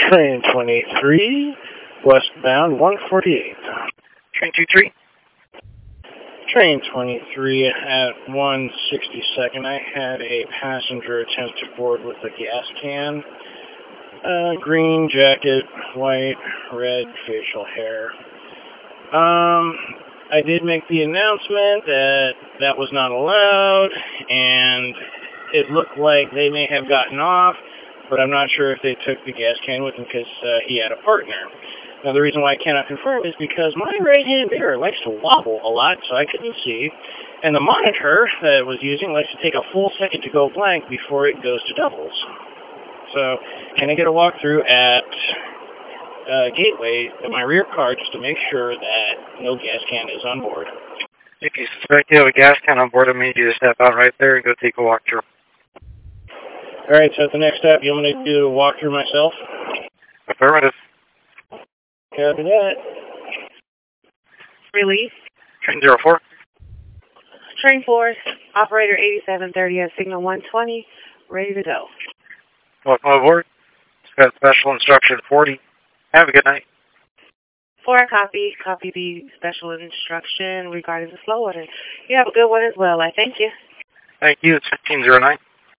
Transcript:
Train 23, westbound 148. Train 23. Train 23 at 162nd. I had a passenger attempt to board with a gas can. Green jacket, white, red facial hair. I did make the announcement that that was not allowed, and it looked like they may have gotten off, but I'm not sure if they took the gas can with him because he had a partner. Now, the reason why I cannot confirm is because my right-hand mirror likes to wobble a lot, so I couldn't see, and the monitor that I was using likes to take a full second to go blank before it goes to doubles. So, can I get a walkthrough at Gateway in my rear car just to make sure that no gas can is on board? If you suspect you have a gas can on board, I need you to step out right there and go take a walkthrough. Alright, so at the next step, you want me to do a walkthrough myself? Affirmative. Copy that. Release. Train 04. Train 4, operator 8730 at signal 120, ready to go. Welcome aboard. It's got special instruction 40. Have a good night. 4, copy the special instruction regarding the slow order. You have a good one as well. I thank you. Thank you. It's 1509.